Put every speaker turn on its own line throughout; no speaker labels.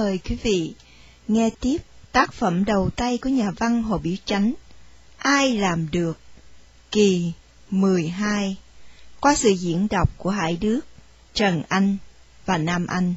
mời quý vị nghe tiếp tác phẩm đầu tay của nhà văn Hồ Biểu Chánh, Ai làm được, kỳ 12, qua sự diễn đọc của Hải Đức, Trần Anh và Nam Anh.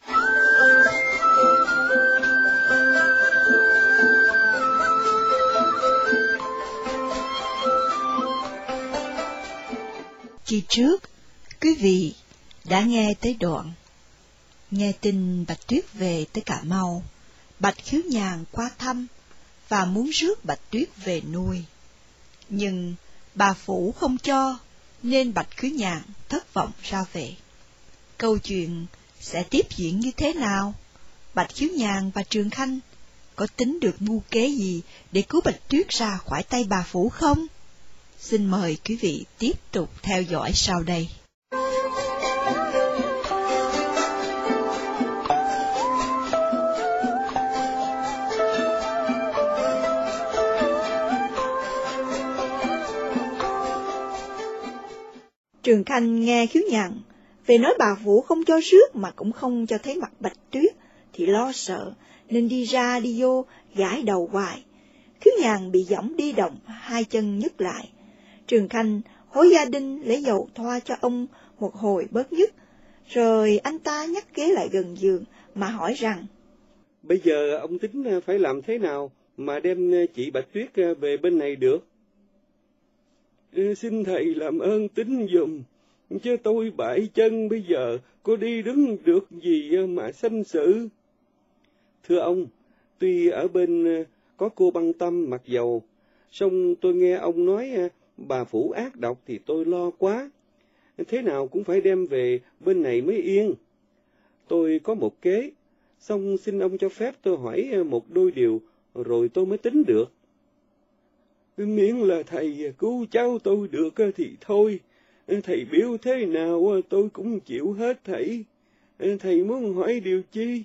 Kỳ trước, quý vị đã nghe tới đoạn nghe tin Bạch Tuyết về tới Cà Mau. Bạch Khiếu Nhàn qua thăm và muốn rước Bạch Tuyết về nuôi, nhưng bà Phủ không cho, nên Bạch Khiếu Nhàn thất vọng ra về. Câu chuyện sẽ tiếp diễn như thế nào? Bạch Khiếu Nhàn và Trường Khanh có tính được mưu kế gì để cứu Bạch Tuyết ra khỏi tay bà Phủ không? Xin mời quý vị tiếp tục theo dõi sau đây. Trường Khanh nghe Khiếu Nhàn về nói bà Vũ không cho rước mà cũng không cho thấy mặt Bạch Tuyết thì lo sợ, nên đi ra đi vô gãi đầu hoài. Khiếu Nhàn bị giỏng đi động, hai chân nhức lại. Trường Khanh hối gia đình lấy dầu thoa cho ông một hồi bớt nhức, rồi anh ta nhắc ghế lại gần giường mà hỏi rằng:
Bây giờ ông tính phải làm thế nào mà đem chị Bạch Tuyết về bên này được? Xin thầy làm ơn tính giùm, chứ tôi bại chân bây giờ có đi đứng được gì mà sanh sự. Thưa ông, tuy ở bên có cô Băng Tâm mặc dầu, song tôi nghe ông nói bà Phủ ác độc thì tôi lo quá. Thế nào cũng phải đem về bên này mới yên. Tôi có một kế, song xin ông cho phép tôi hỏi một đôi điều rồi tôi mới tính được. Miễn là thầy cứu cháu tôi được thì thôi, thầy biểu thế nào tôi cũng chịu hết thầy. Thầy muốn hỏi điều chi?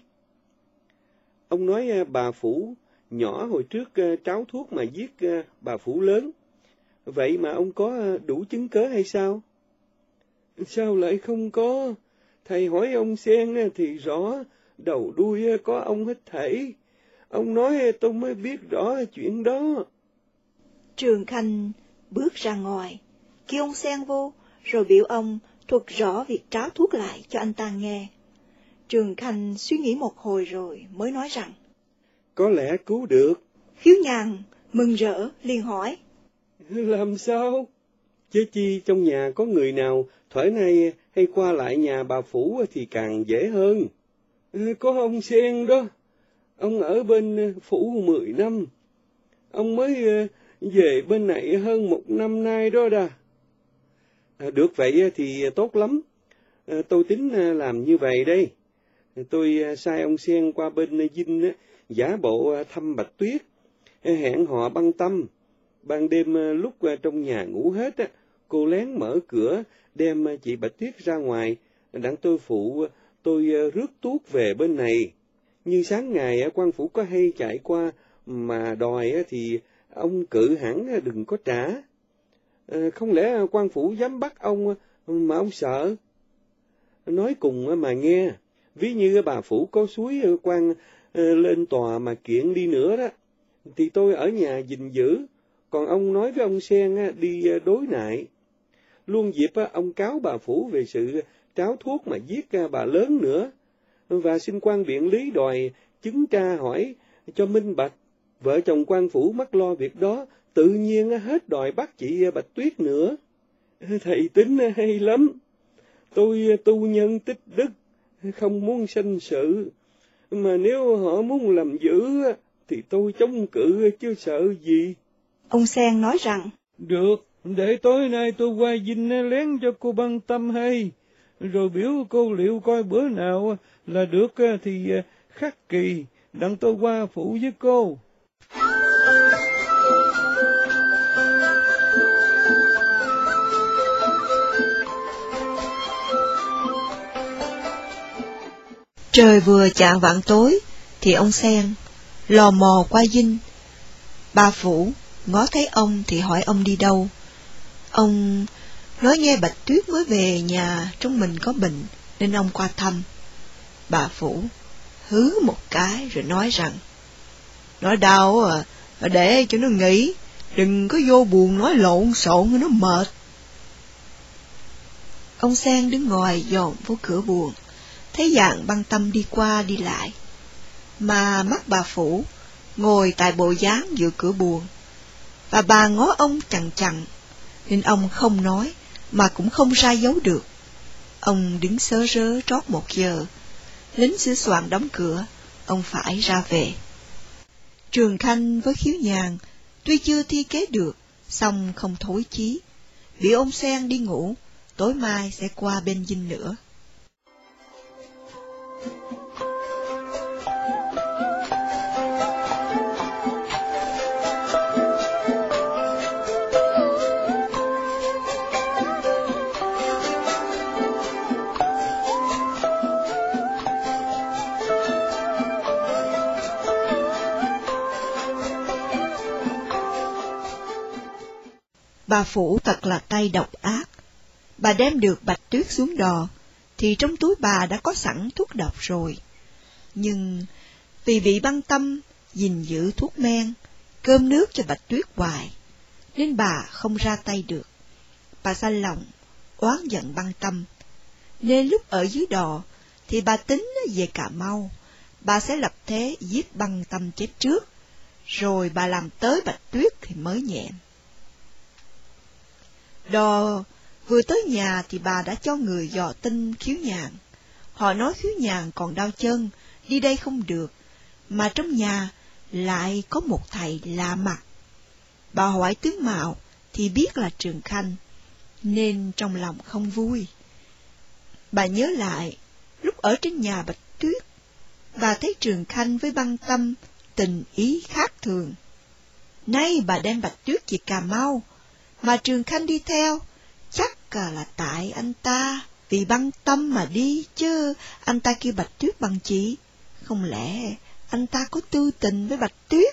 Ông nói bà Phủ nhỏ hồi trước tráo thuốc mà giết bà Phủ lớn. Vậy mà ông có đủ chứng cớ hay sao? Sao lại không có? Thầy hỏi ông Sen thì rõ, đầu đuôi có ông hết thảy. Ông nói tôi mới biết rõ chuyện đó.
Trường Khanh bước ra ngoài, kêu ông Sen vô, rồi biểu ông thuật rõ việc tráo thuốc lại cho anh ta nghe. Trường Khanh suy nghĩ một hồi rồi mới nói rằng:
Có lẽ cứu được.
Khiếu Nhàn mừng rỡ liền hỏi:
Làm sao? Chứ chi trong nhà có người nào thuở nay hay qua lại nhà bà Phủ thì càng dễ hơn. Có ông Sen đó, ông ở bên Phủ 10 năm. Ông mới về bên này hơn 1 năm nay đó đà. Được vậy thì tốt lắm. Tôi tính làm như vậy đây. Tôi sai ông Sen qua bên Vinh giả bộ thăm Bạch Tuyết, hẹn họ Băng Tâm. Ban đêm lúc trong nhà ngủ hết, cô lén mở cửa đem chị Bạch Tuyết ra ngoài, đặng tôi phụ tôi rước tuốt về bên này. Nhưng sáng ngày quan phủ có hay chạy qua mà đòi thì ông cự hẳn đừng có trả. Không lẽ quan phủ dám bắt ông mà ông sợ? Nói cùng mà nghe, ví như bà Phủ có suối quan lên tòa mà kiện đi nữa đó, thì tôi ở nhà gìn giữ, còn ông nói với ông Sen đi đối nại. Luôn dịp ông cáo bà Phủ về sự tráo thuốc mà giết bà lớn nữa, và xin quan biện lý đòi chứng tra hỏi cho minh bạch. Vợ chồng quan phủ mắc lo việc đó, tự nhiên hết đòi bắt chị Bạch Tuyết nữa. Thầy tính hay lắm. Tôi tu nhân tích đức, không muốn sanh sự. Mà nếu họ muốn làm dữ thì tôi chống cự chứ sợ gì.
Ông Sen nói rằng:
Được, để tối nay tôi qua Vinh lén cho cô Băng Tâm hay, rồi biểu cô liệu coi bữa nào là được thì khắc kỳ, đặng tôi qua phụ với cô.
Trời vừa chạng vạng tối thì ông Sen lò mò qua Vinh. Bà Phủ ngó thấy ông thì hỏi ông đi đâu. Ông nói nghe Bạch Tuyết mới về nhà trong mình có bệnh nên ông qua thăm. Bà Phủ hứ một cái rồi nói rằng, nó đau à, để cho nó nghỉ, đừng có vô buồn nói lộn xộn nó mệt. Ông Sen đứng ngoài dòm vô cửa buồng, thấy Dạng Băng Tâm đi qua đi lại, mà mắt bà Phủ ngồi tại bộ dáng giữa cửa buồng, và bà ngó ông chằm chằm, nên ông không nói mà cũng không ra dấu được. Ông đứng sớ rớ trót 1 giờ, lính sửa soạn đóng cửa, ông phải ra về. Trường Khanh với Khiếu Nhàn tuy chưa thi kế được, song không thối chí, bị ông Sen đi ngủ, tối mai sẽ qua bên Dinh nữa. Bà Phủ thật là tay độc ác. Bà đem được Bạch Tuyết xuống đò, thì trong túi bà đã có sẵn thuốc độc rồi. Nhưng vì bị Băng Tâm gìn giữ thuốc men, cơm nước cho Bạch Tuyết hoài, nên bà không ra tay được. Bà xanh lòng, oán giận Băng Tâm, nên lúc ở dưới đò thì bà tính về Cà Mau, bà sẽ lập thế giết Băng Tâm chết trước, rồi bà làm tới Bạch Tuyết thì mới nhẹn. Đò vừa tới nhà thì bà đã cho người dò tin Khiếu Nhàn. Họ nói Khiếu Nhàn còn đau chân, đi đây không được, mà trong nhà lại có một thầy lạ mặt. Bà hỏi tướng mạo thì biết là Trường Khanh, nên trong lòng không vui. Bà nhớ lại, lúc ở trên nhà Bạch Tuyết, bà thấy Trường Khanh với Băng Tâm tình ý khác thường. Nay bà đem Bạch Tuyết về Cà Mau, mà Trường Khanh đi theo, chắc là tại anh ta vì Băng Tâm mà đi, chứ anh ta kêu Bạch Tuyết bằng chị, không lẽ anh ta có tư tình với Bạch Tuyết?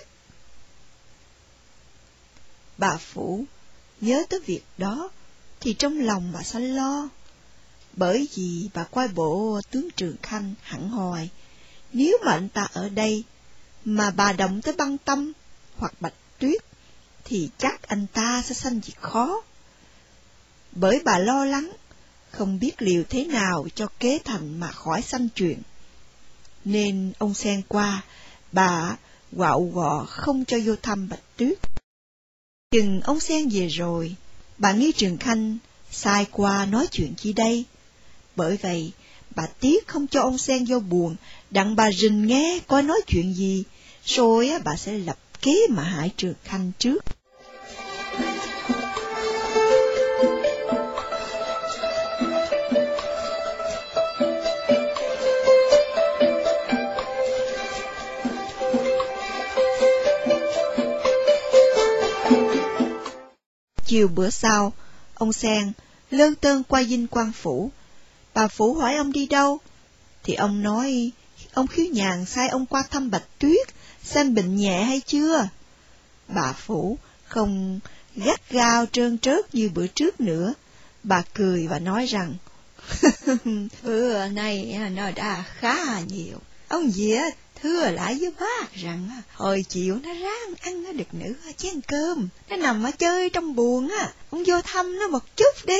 Bà Phủ nhớ tới việc đó thì trong lòng bà xanh lo, bởi vì bà coi bộ tướng Trường Khanh hẳn hòi, nếu mà anh ta ở đây mà bà động tới Băng Tâm hoặc Bạch Tuyết thì chắc anh ta sẽ sanh việc khó. Bởi bà lo lắng, không biết liều thế nào cho kế thành mà khỏi sanh chuyện, nên ông Sen qua, bà quạo gọ không cho vô thăm Bạch Tuyết. Chừng ông Sen về rồi, bà nghi Trường Khanh sai qua nói chuyện chi đây. Bởi vậy, bà tiếc không cho ông Sen vô buồn, đặng bà rình nghe coi nói chuyện gì, rồi bà sẽ lập kế mà hại Trường Khanh trước. Chiều bữa sau, ông Sen lơn tơn qua Dinh Quan Phủ. Bà Phủ hỏi ông đi đâu, thì ông nói ông Khiếu Nhàn sai ông qua thăm Bạch Tuyết, xem bệnh nhẹ hay chưa. Bà Phủ không gắt gao trơn trớt như bữa trước nữa. Bà cười và nói rằng, bữa nay nó đã khá nhiều. Ông dì thưa lại với bác rằng hồi chiều nó ráng ăn nó được nửa chén cơm, nó nằm ở chơi trong buồng ông vô thăm nó một chút đi.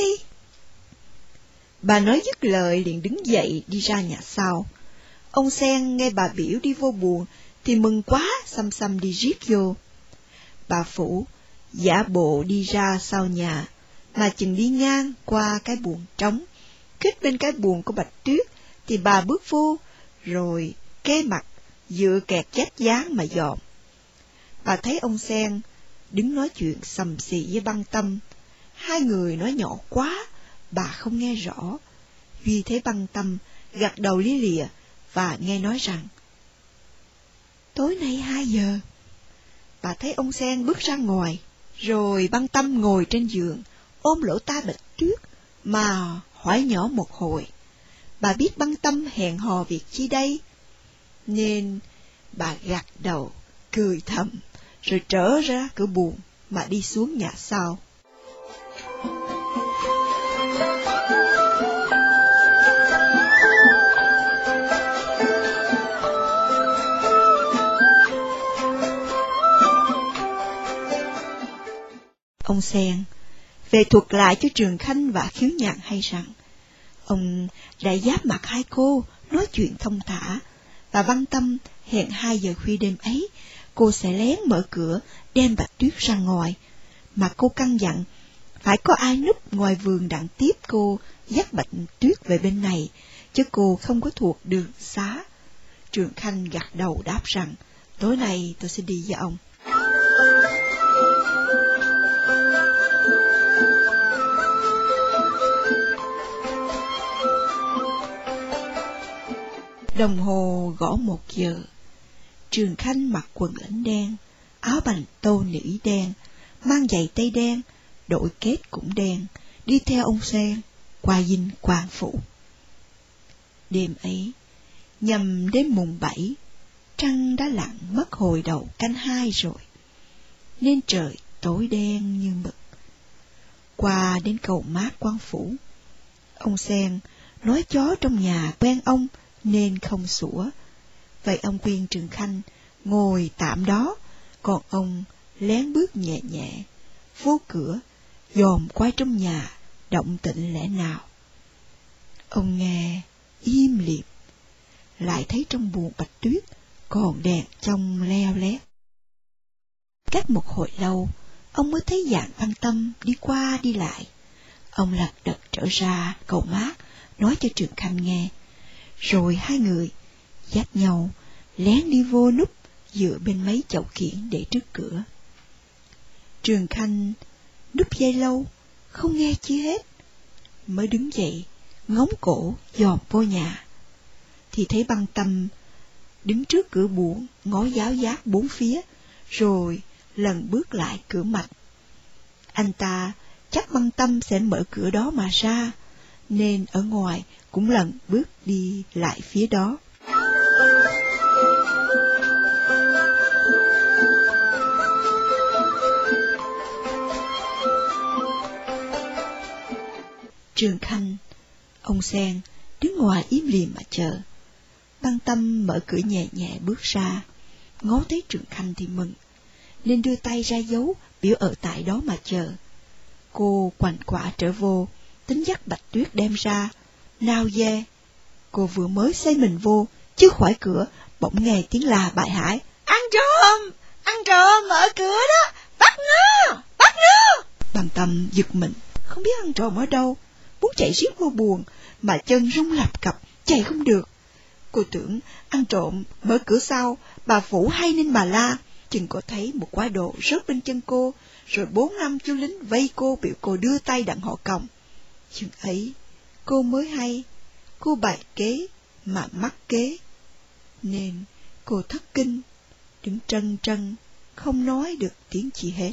Bà nói dứt lời liền đứng dậy đi ra nhà sau. Ông Sen nghe bà biểu đi vô buồng thì mừng quá, xăm xăm đi riết vô. Bà Phủ giả bộ đi ra sau nhà, mà chừng đi ngang qua cái buồng trống, khít bên cái buồng của Bạch Tuyết, thì bà bước vô, rồi kế mặt dựa kẹt chát dáng mà dòm. Bà thấy ông Sen đứng nói chuyện xầm xì với Băng Tâm. Hai người nói nhỏ quá, bà không nghe rõ. Vì thế Băng Tâm gật đầu lia lịa và nghe nói rằng, tối nay 2 giờ. Bà thấy ông Sen bước ra ngoài, rồi Băng Tâm ngồi trên giường, ôm lỗ tai Bạch Tuyết, mà hỏi nhỏ một hồi. Bà biết Băng Tâm hẹn hò việc chi đây, nên bà gật đầu, cười thầm, rồi trở ra cửa buồng mà đi xuống nhà sau. Ông Sen về thuật lại cho Trường Khanh và Khiếu Nhạn hay rằng ông đã giáp mặt hai cô nói chuyện thông thả, và Văn Tâm hẹn 2 giờ khuya đêm ấy cô sẽ lén mở cửa đem Bạch Tuyết ra ngoài, mà cô căn dặn phải có ai núp ngoài vườn đặng tiếp cô dắt Bạch Tuyết về bên này, chứ cô không có thuộc đường xá. Trường Khanh gật đầu đáp rằng tối nay tôi sẽ đi với ông. Đồng hồ gõ 1 giờ. Trường Khanh mặc quần lãnh đen, áo bành tô nỉ đen, mang giày tây đen, đội kết cũng đen, đi theo ông Sen qua dinh quan phủ. Đêm ấy, nhằm đêm mùng 7, trăng đã lặn mất hồi đầu canh 2 rồi, nên trời tối đen như mực. Qua đến cầu mát quan phủ, ông Sen nói chó trong nhà quen ông nên không sủa. Vậy ông khuyên Trường Khanh ngồi tạm đó, còn ông lén bước nhẹ nhẹ vô cửa, dòm qua trong nhà động tĩnh lẽ nào. Ông nghe im lìm, lại thấy trong buồng Bạch Tuyết còn đèn trong leo lét. Cách một hồi lâu, ông mới thấy dạng Văn Tâm đi qua đi lại. Ông lật đật trở ra cầu mát, nói cho Trường Khanh nghe, rồi 2 người dắt nhau lén đi vô núp dựa bên mấy chậu kiển để trước cửa. Trường Khanh núp giây lâu không nghe chi hết, mới đứng dậy ngóng cổ dòm vô nhà, thì thấy Văn Tâm đứng trước cửa buồng ngó giáo giác 4 phía, rồi lần bước lại cửa mạch. Anh ta chắc Văn Tâm sẽ mở cửa đó mà ra, nên ở ngoài cũng lần bước đi lại phía đó. Trường Khanh, ông Sen đứng ngoài im lìm mà chờ. Văn Tâm mở cửa nhẹ nhẹ bước ra, ngó thấy Trường Khanh thì mừng, nên đưa tay ra dấu biểu ở tại đó mà chờ. Cô quành quạ trở vô, tính dắt Bạch Tuyết đem ra, nào dè. Cô vừa mới xây mình vô, chứ khỏi cửa, bỗng nghe tiếng la bại hải. Ăn trộm, mở cửa đó, bắt nó. Văn Tâm giật mình, không biết ăn trộm ở đâu, muốn chạy riết vô buồng, mà chân rung lập cập, chạy không được. Cô tưởng ăn trộm mở cửa sau, bà Phủ hay nên bà la, chừng có thấy một quả đồ rớt bên chân cô, rồi 4-5 chú lính vây cô biểu cô đưa tay đặng họ còng. Chừng ấy, cô mới hay, cô bày kế mà mắc kế, nên cô thất kinh, đứng trân trân, không nói được tiếng chi hết.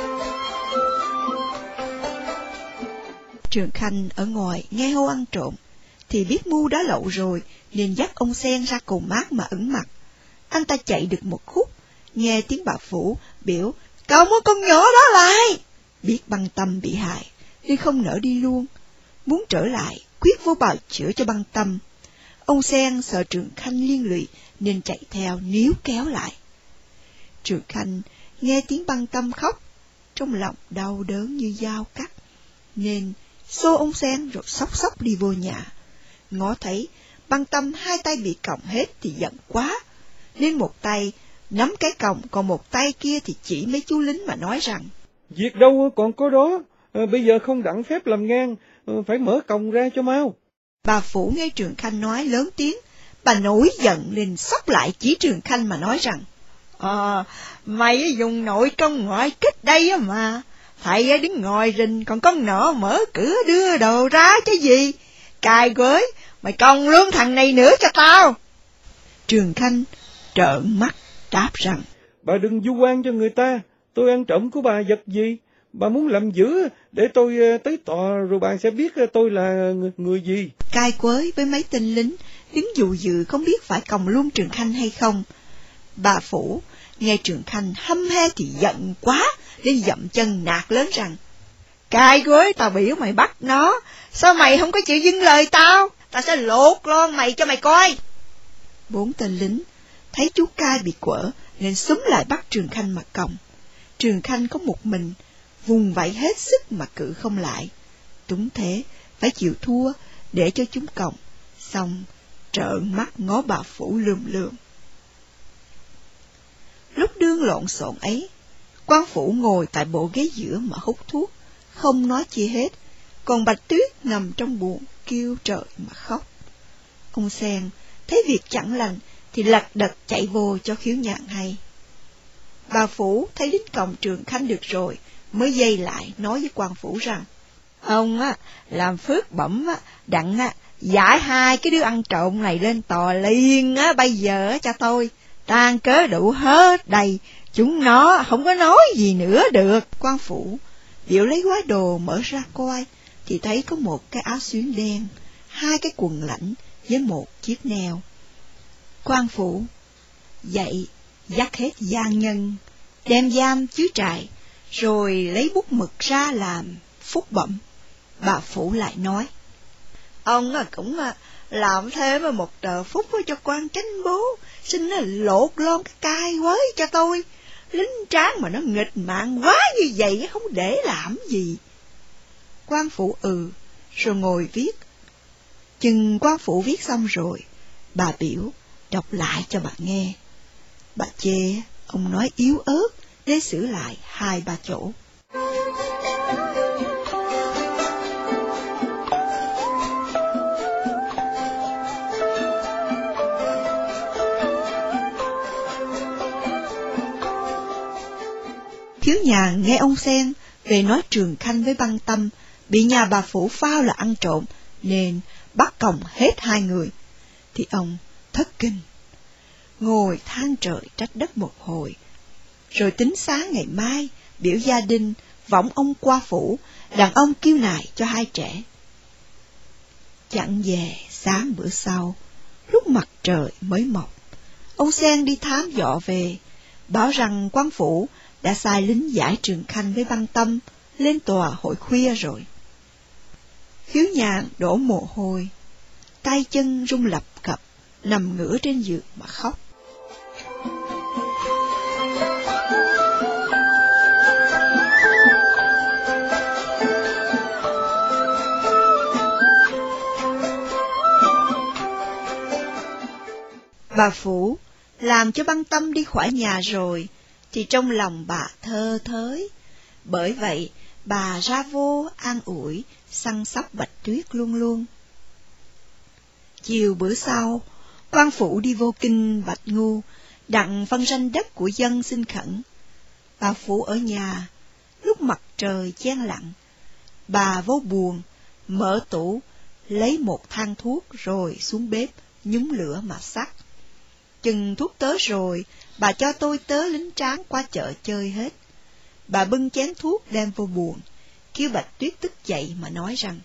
Trường Khanh ở ngoài nghe hô ăn trộm, thì biết mưu đã lậu rồi, nên dắt ông Sen ra cầu mát mà ẩn mặt. Anh ta chạy được một khúc, nghe tiếng bà Phủ biểu cậu mua con nhỏ đó lại. Biết Văn Tâm bị hại, nên không nỡ đi luôn, muốn trở lại quyết vô bào chữa cho Văn Tâm. Ông Sen sợ Trường Khanh liên lụy, nên chạy theo níu kéo lại. Trường Khanh nghe tiếng Văn Tâm khóc, trong lòng đau đớn như dao cắt, nên xô ông Sen rồi xốc đi vô nhà. Ngó thấy Văn Tâm 2 tay bị còng hết thì giận quá, nên một tay nắm cái còng, còn một tay kia thì chỉ mấy chú lính mà nói rằng
việc đâu còn có đó, bây giờ không đặng phép làm ngang, phải mở còng ra cho mau.
Bà Phủ nghe Trường Khanh nói lớn tiếng, bà nổi giận nên xốc lại chỉ Trường Khanh mà nói rằng mày dùng nội công ngoại kích đây á mà, thầy đứng ngoài rình còn con nọ mở cửa đưa đồ ra chứ gì, cài với mày còng luôn thằng này nữa cho tao. Trường Khanh trợn mắt đáp rằng
bà đừng vu oan cho người ta, tôi ăn trộm của bà vật gì, bà muốn làm dữ để tôi tới tòa rồi bà sẽ biết tôi là người gì.
Cai Quới với mấy tên lính đứng dụ dự không biết phải còng luôn Trường Khanh hay không. Bà Phủ nghe Trường Khanh hăm he thì giận quá, nên dậm chân nạt lớn rằng Cai Quới, tao biểu mày bắt nó, sao mày không có chịu dâng lời tao sẽ lột lon mày cho mày coi. 4 tên lính thấy chú Cai bị quở nên xúm lại bắt Trường Khanh mà còng. Trường Khanh có một mình, vùng vẫy hết sức mà cự không lại. Đúng thế, phải chịu thua để cho chúng còng, xong trợn mắt ngó bà Phủ lườm lườm. Lúc đương lộn xộn ấy, quan Phủ ngồi tại bộ ghế giữa mà hút thuốc, không nói chi hết, còn Bạch Tuyết nằm trong buồng kêu trời mà khóc. Ông Sen thấy việc chẳng lành thì lật đật chạy vô cho Khiếu Nhạn hay. Bà Phủ thấy lính còng Trường Khanh được rồi, mới dây lại nói với quan Phủ rằng: ông làm phước bẩm đặng giải hai cái đứa ăn trộm này lên tòa liền bây giờ cho tôi, tang cớ đủ hết đầy, chúng nó không có nói gì nữa được. Quan Phủ điệu lấy gói đồ mở ra coi, thì thấy có một cái áo xuyến đen, hai cái quần lãnh với một chiếc neo. Quan Phủ dậy dắt hết gian nhân đem giam dưới trại, rồi lấy bút mực ra làm phúc bẩm. Bà Phủ lại nói: ông cũng làm thêm một tờ phúc cho quan chánh bố, xin lột lon cái cai quới cho tôi, lính tráng mà nó nghịch mạng quá như vậy không để làm gì. Quan Phủ rồi ngồi viết. Chừng quan Phủ viết xong rồi, bà biểu đọc lại cho bà nghe. Bà chê ông nói yếu ớt để sửa lại 2-3 chỗ. Khiếu Nhàn nghe ông Sen về nói Trường Khanh với Băng Tâm bị nhà bà Phủ phao là ăn trộm, nên bắt còng hết 2 người, thì ông thất kinh, ngồi than trời trách đất một hồi, rồi tính sáng ngày mai biểu gia đình vọng ông qua phủ, đàn ông kêu nài cho 2 trẻ. Chẳng về sáng bữa sau, lúc mặt trời mới mọc, ông Sen đi thám dọ về, bảo rằng quan phủ đã sai lính giải Trường Khanh với Băng Tâm lên tòa hồi khuya rồi. Khiếu Nhàn đổ mồ hôi, tay chân run lập cập, nằm ngửa trên giường mà khóc. Bà Phủ làm cho Băng Tâm đi khỏi nhà rồi, thì trong lòng bà thơ thới. Bởi vậy, bà ra vô an ủi, săn sóc Bạch Tuyết luôn luôn. Chiều bữa sau, quan Phủ đi vô kinh Bạch Ngu, đặng phân ranh đất của dân xin khẩn. Bà Phủ ở nhà, lúc mặt trời chen lặng, bà vô buồng, mở tủ, lấy một thang thuốc rồi xuống bếp, nhúng lửa mà sắc. Chừng thuốc tới rồi, bà cho tôi tớ lính tráng qua chợ chơi hết. Bà bưng chén thuốc đem vô buồng, kêu Bạch Tuyết tức dậy mà nói rằng: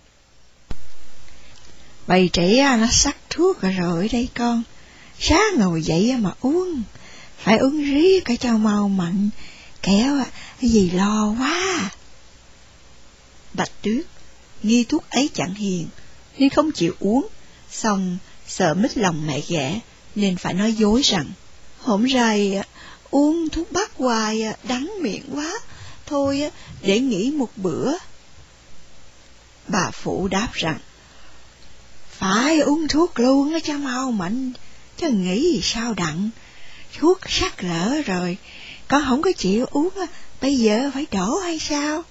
bầy trẻ nó sắc thuốc rồi đây con, sáng ngồi dậy mà uống, phải uống riết cái cho mau mạnh, kẻo cái gì lo quá. Bạch Tuyết nghi thuốc ấy chẳng hiền, nên không chịu uống, xong sợ mít lòng mẹ ghẻ, nên phải nói dối rằng: hổm rày uống thuốc bắc hoài đắng miệng quá, thôi để nghỉ một bữa. Bà Phủ đáp rằng: phải uống thuốc luôn cho mau mạnh, chứ nghĩ sao đặng, thuốc sắc lỡ rồi, con không có chịu uống, bây giờ phải đổ hay sao?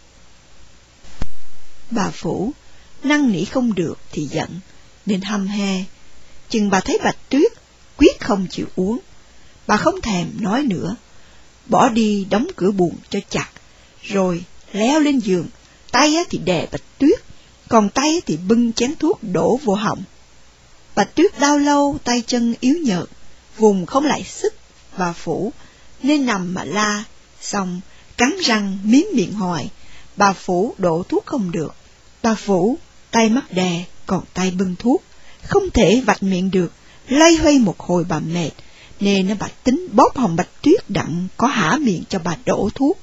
Bà Phủ năn nỉ không được thì giận, nên hăm he. Chừng bà thấy Bạch Tuyết quyết không chịu uống, bà không thèm nói nữa, bỏ đi đóng cửa buồng cho chặt, rồi leo lên giường, tay thì đè Bạch Tuyết, còn tay thì bưng chén thuốc đổ vô họng. Bạch Tuyết đau lâu, tay chân yếu nhợt, vùng không lại sức bà Phủ, nên nằm mà la, xong cắn răng miếm miệng hoài. Bà Phủ đổ thuốc không được, bà Phủ tay mắt đè, còn tay bưng thuốc, không thể vạch miệng được, loay hoay một hồi bà mệt, nên bà tính bóp họng Bạch Tuyết đặng có hả miệng cho bà đổ thuốc.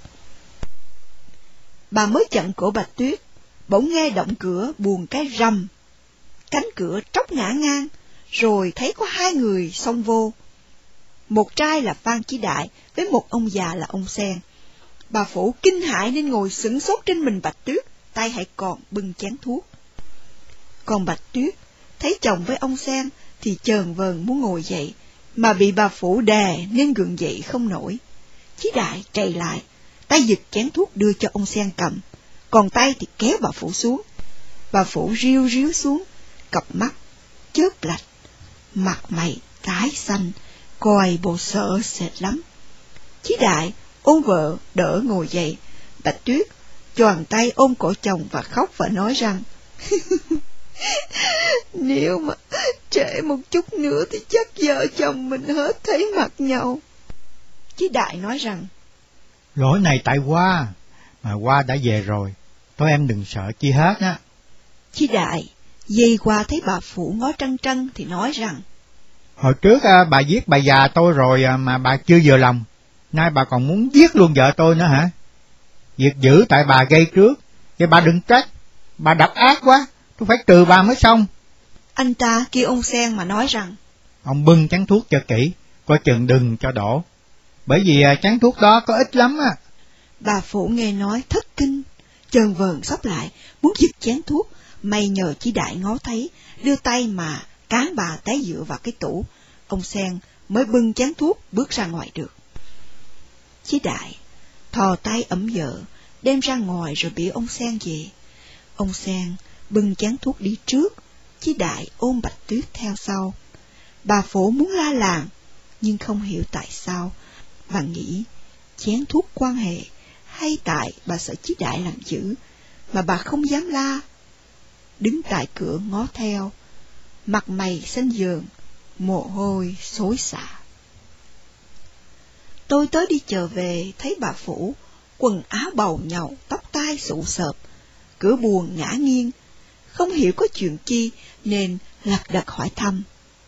Bà mới chặn cổ Bạch Tuyết, bỗng nghe động cửa buồng cái rầm, cánh cửa tróc ngã ngang, rồi thấy có 2 người xông vô. Một trai là Phan Chí Đại với một ông già là ông Sen. Bà Phủ kinh hãi nên ngồi sững sốt trên mình Bạch Tuyết, tay hãy còn bưng chén thuốc. Còn Bạch Tuyết thấy chồng với ông Sen thì chờn vờn muốn ngồi dậy, mà bị bà Phủ đè nên gượng dậy không nổi. Chí Đại trầy lại, tay giật chén thuốc đưa cho ông Sen cầm, còn tay thì kéo bà Phủ xuống. Bà Phủ riu riu xuống, cặp mắt chớp lạch, mặt mày tái xanh, coi bộ sợ sệt lắm. Chí Đại ôm vợ đỡ ngồi dậy. Bạch Tuyết choàng tay ôm cổ chồng và khóc và nói rằng nếu mà trễ một chút nữa thì chắc vợ chồng mình hết thấy mặt nhau. Chí Đại nói rằng
lỗi này tại Hoa, mà Hoa đã về rồi, thôi em đừng sợ chi hết á.
Chí Đại dây qua thấy bà Phủ ngó trân trân thì nói rằng
hồi trước bà giết bà già tôi rồi mà bà chưa vừa lòng, nay bà còn muốn giết luôn vợ tôi nữa hả? Việc giữ tại bà gây trước, vậy bà đừng trách, bà độc ác quá, tôi phải trừ bà mới xong.
Anh ta kêu ông Sen mà nói rằng
ông bưng chén thuốc cho kỹ, coi chừng đừng cho đổ, bởi vì chén thuốc đó có ít lắm á.
Bà Phủ nghe nói thất kinh, chờn vờn xốc lại, muốn giật chén thuốc, may nhờ Chí Đại ngó thấy, đưa tay mà cán bà té dựa vào cái tủ, ông Sen mới bưng chén thuốc bước ra ngoài được. Chí Đại thò tay ẵm vợ, đem ra ngoài rồi biểu ông Sen về. Ông Sen bưng chén thuốc đi trước, Chí Đại ôm Bạch Tuyết theo sau. Bà Phủ muốn la làng, nhưng không hiểu tại sao. Bà nghĩ chén thuốc quan hệ, hay tại bà sợ Chí Đại làm dữ, mà bà không dám la. Đứng tại cửa ngó theo, mặt mày xanh dờn, mồ hôi xối xả. Tôi tới đi chợ về, thấy bà Phủ, quần áo bầu nhàu, tóc tai xụ xợp, cửa buồng ngã nghiêng, không hiểu có chuyện chi nên lật đật hỏi thăm.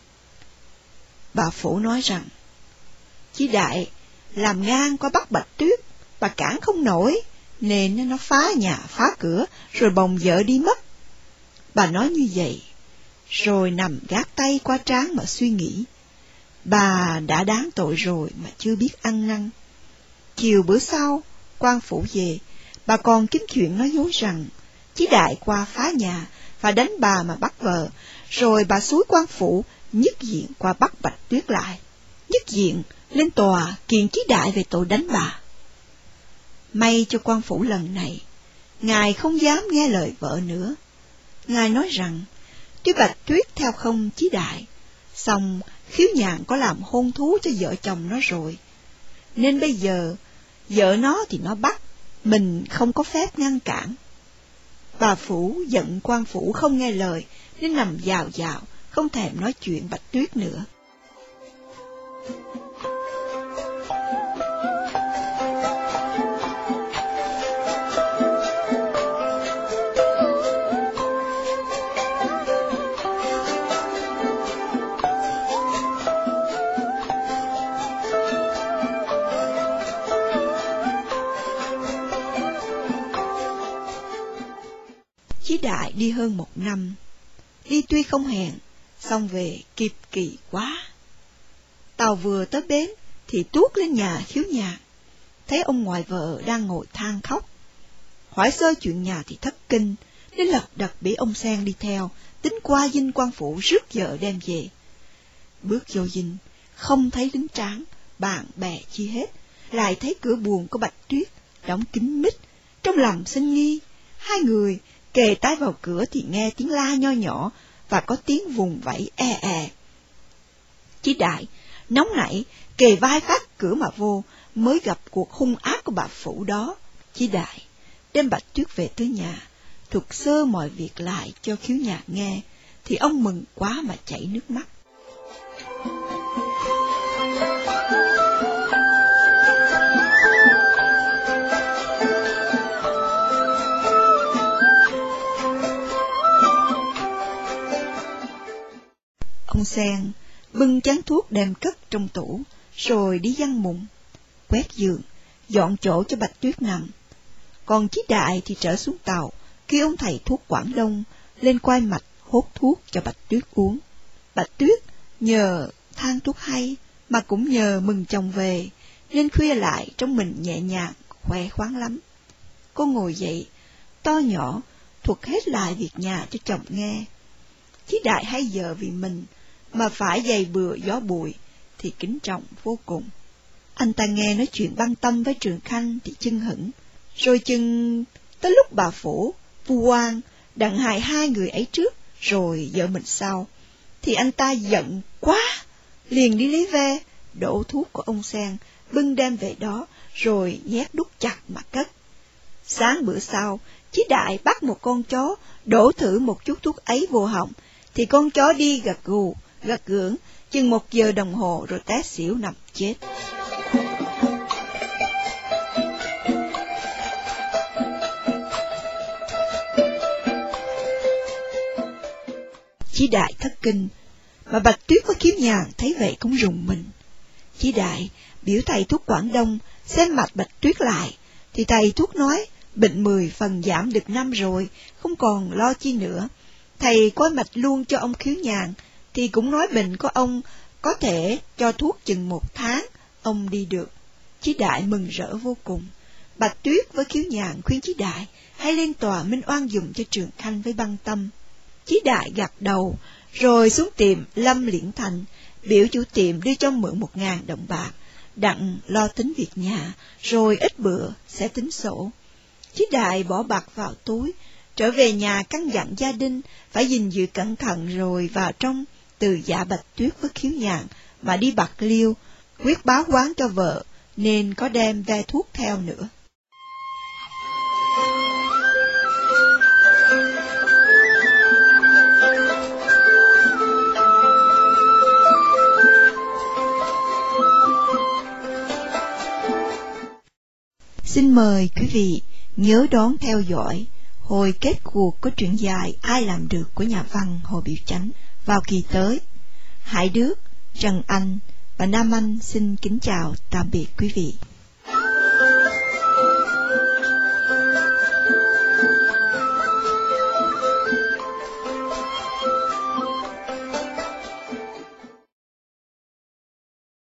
Bà Phủ nói rằng, Chí Đại làm ngang qua bắt Bạch Tuyết, bà cản không nổi, nên nó phá nhà phá cửa, rồi bồng vợ đi mất. Bà nói như vậy, rồi nằm gác tay qua trán mà suy nghĩ. Bà đã đáng tội rồi mà chưa biết ăn năn. Chiều bữa sau, quan phủ về, bà còn kiếm chuyện nói dối rằng Chí Đại qua phá nhà và đánh bà mà bắt vợ, rồi bà xúi quan phủ nhất diện qua bắt Bạch Tuyết lại. Nhất diện lên tòa kiện Chí Đại về tội đánh bà. May cho quan phủ lần này, ngài không dám nghe lời vợ nữa. Ngài nói rằng, tuy Bạch Tuyết theo không Chí Đại, song Khiếu Nhạn có làm hôn thú cho vợ chồng nó rồi, nên bây giờ vợ nó thì nó bắt, mình không có phép ngăn cản. Bà Phủ giận quan phủ không nghe lời, nên nằm dào dào, không thèm nói chuyện Bạch Tuyết nữa. Chí Đại đi hơn 1 năm, đi tuy không hẹn, xong về kịp kỳ quá. Tàu vừa tới bến thì tuốt lên nhà Khiếu Nhạn, thấy ông ngoại vợ đang ngồi than khóc. Hỏi sơ chuyện nhà thì thất kinh, nên lật đật bị ông Sen đi theo, tính qua dinh quan phủ rước vợ đem về. Bước vô dinh, không thấy lính tráng, bạn bè chi hết, lại thấy cửa buồng của Bạch Tuyết đóng kín mít, trong lòng sinh nghi. Hai người kề tai vào cửa thì nghe tiếng la nho nhỏ và có tiếng vùng vẫy e e. Chí Đại nóng nảy kề vai phát cửa mà vô, mới gặp cuộc hung ác của bà Phủ đó. Chí Đại đem Bạch Tuyết về tới nhà, thuật sơ mọi việc lại cho Khiếu Nhạn nghe, thì ông mừng quá mà chảy nước mắt. Ông Sen bưng chén thuốc đem cất trong tủ, rồi đi giăng mùng, quét giường, dọn chỗ cho Bạch Tuyết nằm. Còn Chí Đại thì trở xuống tàu, kêu ông thầy thuốc Quảng Đông lên quai mạch hốt thuốc cho Bạch Tuyết uống. Bạch Tuyết nhờ than thuốc hay, mà cũng nhờ mừng chồng về, nên khuya lại trong mình nhẹ nhàng, khỏe khoắn lắm. Cô ngồi dậy, to nhỏ, thuật hết lại việc nhà cho chồng nghe. Chí Đại hay vợ vì mình mà phải giày bừa gió bụi thì kính trọng vô cùng. Anh ta nghe nói chuyện băng tâm với Trường Khanh thì chưng hửng, rồi chừng tới lúc bà Phủ, vu oan đặng hại hai người ấy trước, rồi vợ mình sau, thì anh ta giận quá, liền đi lấy ve, đổ thuốc của ông Sen, bưng đem về đó, rồi nhét đút chặt mà cất. Sáng bữa sau, Chí Đại bắt một con chó, đổ thử một chút thuốc ấy vô họng, thì con chó đi gật gù, gật gưởng, chừng 1 giờ đồng hồ rồi té xỉu nằm chết. Chí Đại thất kinh, mà Bạch Tuyết với Khiếu Nhàn thấy vậy cũng rùng mình. Chí Đại biểu thầy thuốc Quảng Đông xem mạch Bạch Tuyết lại, thì thầy thuốc nói bệnh 10 phần giảm được 5 rồi, không còn lo chi nữa. Thầy coi mạch luôn cho ông Khiếu Nhàn, thì cũng nói bệnh của ông có thể cho thuốc chừng 1 tháng, ông đi được. Chí Đại mừng rỡ vô cùng. Bạch Tuyết với Khiếu Nhàn khuyên Chí Đại hãy lên tòa minh oan dùm cho Trường Khanh với băng tâm. Chí Đại gật đầu, rồi xuống tiệm Lâm Liễn Thành, biểu chủ tiệm đưa cho mượn 1.000 đồng bạc, đặng lo tính việc nhà, rồi ít bữa sẽ tính sổ. Chí Đại bỏ bạc vào túi, trở về nhà căn dặn gia đình phải gìn giữ cẩn thận, rồi vào trong từ dạ Bạch Tuyết với Khiếu Nhàn mà đi Bạc Liêu, quyết báo quán cho vợ, nên có đem ve thuốc theo nữa. Xin mời quý vị nhớ đón theo dõi hồi kết cuộc của truyện dài Ai Làm Được của nhà văn Hồ Biểu Chánh vào kỳ tới. Hải Đức, Trần Anh và Nam Anh xin kính chào tạm biệt quý vị.